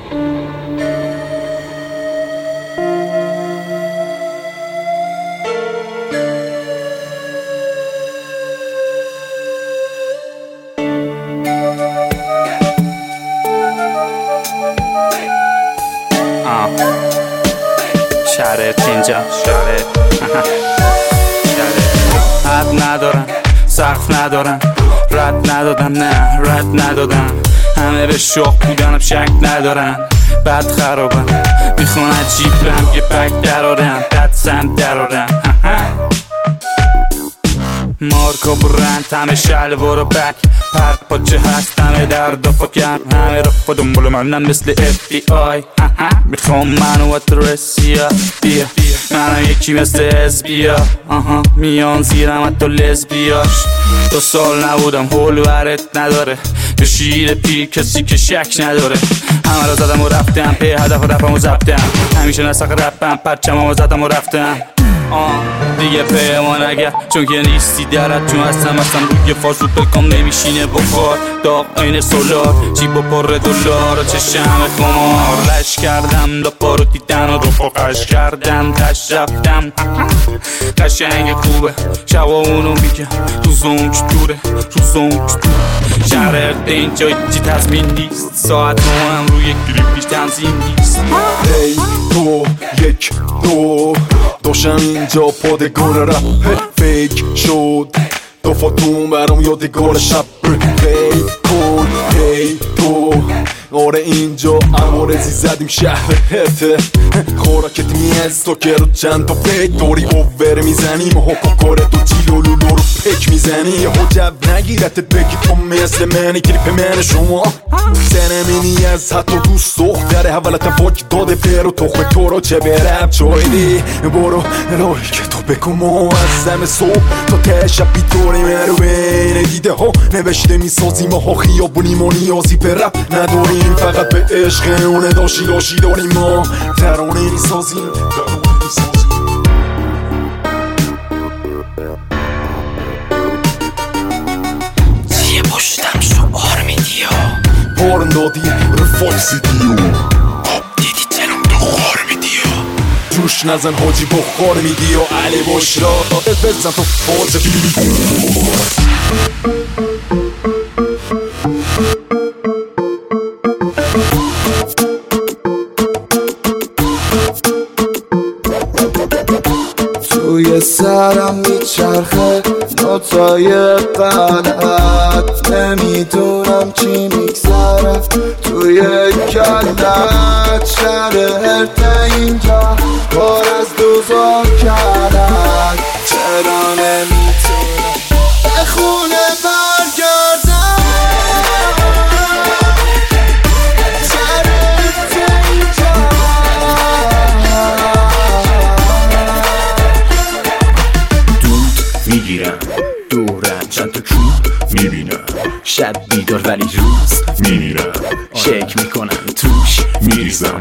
شرط اینجا حد ندارن، سقف ندارن، رد ندادم، نه رد ندادم. همه به شوق بودنم شک ندارن، بد خرابم، میخوان عجیب رم یه بک درارم، بد سند درارم. مارکا برند همه شلوار و بک، پرد پاچه هست همه درد و فکر، همه رفا دنبال منن مثل FBI. میخوام منو ادرسیا بیا، منم یکی مثل اسبیا. میان زیرم حتی لزبیاش. 2 سال نبودم هول ورد نداره، به شیر پیر کسی که شک نداره. همه رو زدم و رفتم به هدف و رفم و زبطم، همیشه نسخ رپم پرچم و زدم و رفتم. دیگه پیمان اگر چون که نیستی درت، چون هستم روی فاز رو بکام نمیشینه بخار داغ این سولار، جیب و پر دلار و چشم خمار. لش کردم دا پارو دیدن و رو قش کردم، تش رفتم قشنگ خوبه شبا اونو میگم، روزم چطوره روزم چطوره. شهر اینجا هیچی تضمین نیست، ساعت 9 هم روی گریپ بیش تنظیم نیست. هی 2 1 2 داشتم اینجا پادگان رپ فیک شد، دفاتون برام یادگار شب هی کن هی تو. آره اینجا عوارضی زدیم شهر هرته، خوراکت میز تا که رو چند تا پیک داری اوور میزنیم و حکاکارت و جیلو لولو رو پک میزنی. یه حجب نگیرتت بگی تو مثل منی، کلیپ من شما سنمینی از حتی دوست دختره، اولتم فاک داده برو تخم تو رو چه برم چایدی. برو راهی که تو بکن ما از زم صبح تا ته شب بیداری من رو بین دیده ها نوشته میسازیم ها خیابونیم و نیازی به رپ نداریم، فقط به عشق اونه داشی داریم ما ترانه میسازیم. چیه پشتم شعار میدی ها بارن دادی رو فاکسی دیو، دیدی تنم تو خار میدی ها، جوش نزن حاجی بخار میدی و علی باشرا بزن تو فاز توی سرم میچرخه نوتای غلط، نمیدونم چی میگذره توی کلت. شهر هرته اینجا پر از دوزار کرد، چرا نمیتونم به خونه برگردم. شهر هرته اینجا میگیرم دورم چند تا کود میبینم، شب بیدار ولی روز میمیرم، شک میکنم توش میریزم.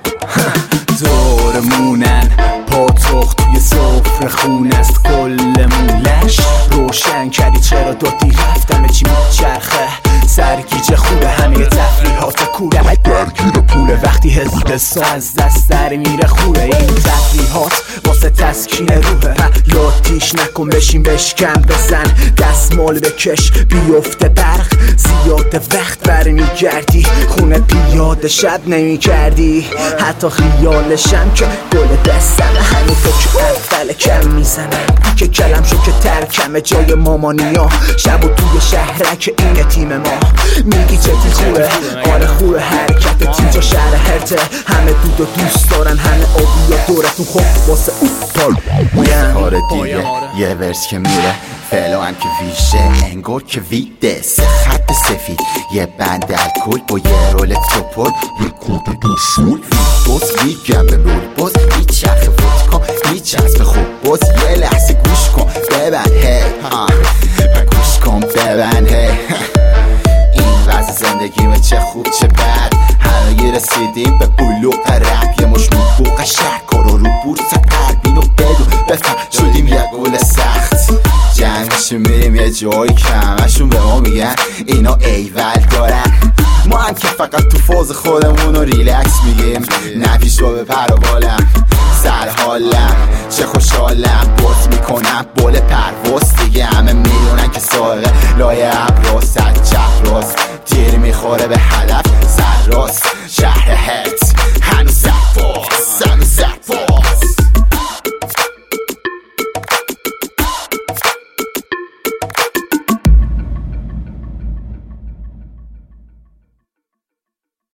دورمونن پاتوخ توی سفره خون است کلمون لش روشن کردی چرا دادی رفتم چی میچرخه سرگیجه خوبه همه تفریحات کوره درگیر پوله وقتی حسا از دست در میره خوره این تفریحات واسه تسکین روحه لاتیش نکن بشین بشکن بزن دستمال بکش بیفته برق زیاد وقت برمیگردی خونه پیاده شب نمی کردی حتی خیالشم که گل دستم همین تو که اول کم میزنم که کلم شو که ترکمه جای مامانیا شب و توی شهرک این تیم ما میگی چتی خوبه آره خوبه حرکت تیجا شهر هرته همه دود و دوست دارن همه آبی و دورتون خوب واسه اون پال آره دیگه یه ورس که میره فعلا هم که ویشه انگار که ویده سه خط سفید یه بند الکل با یه رول توپل یه کود دو شول باز میگم به رول باز میچرخ فوت کن میچسب خوب باز یه لحظه گوش کن ببند هی گوش کن ببند هی این وضع زندگیمه چه خوب چه بد همه رسیدیم به بلوغ رپ یه مش مبوغ شهر کارو رو بورس قلبین و بدون بفهم شدیم یه گل سخت جمعشون میریم یه جایی که همشون به ما میگن اینا ایول دارن ما هم که فقط تو فوز خودمون رو ریلکس میگیم نه پیش رو به پر و بالم سر حالم چه خوشحالم بوت میکنم بول پرواز دیگه همه میدونن که ساقه لایه ابراز سر چپ راست تیر میخوره به هدف